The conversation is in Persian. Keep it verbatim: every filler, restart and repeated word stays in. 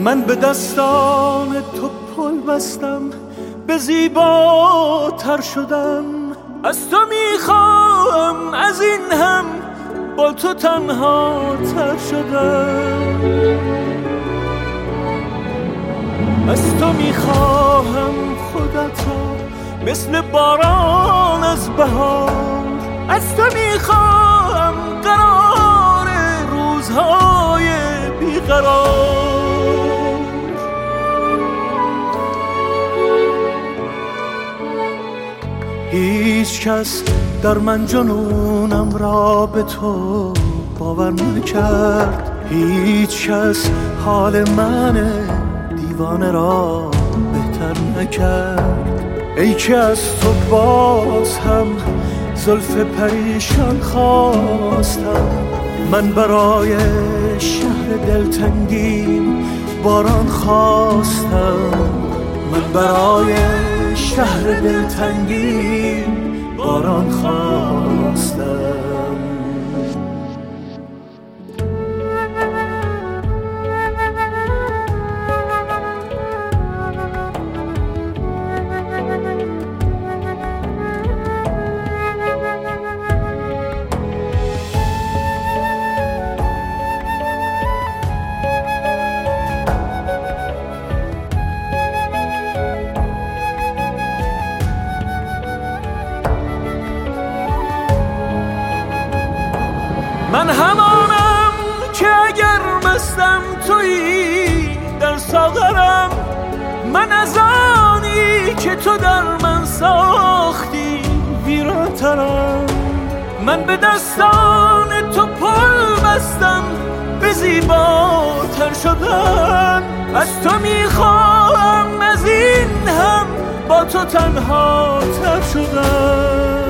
من به دستان تو پل بستم، به زیباتر شدم. از تو میخواهم از این هم با تو تنها تر شدم. از تو میخواهم خودت را مثل باران از بهار. از تو میخواهم قرار روزهای بیقرار. هیچ کس در من جنونم را به تو باور نکرد. هیچ کس حال من دیوانه را بهتر نکرد. ای که از تو باز هم زلف پریشان خواستم. من برای شهر دلتنگیم باران خواستم. من برای شهر دلتنگیم باران خواستم. من همانم که اگر مستم تویی در ساغرم. من از آنی که تو در من ساختی ویرانترم. من به دستان تو پل بستم، به زیباتر شدن. از تو میخواهم از این هم با تو تنها تر شدن.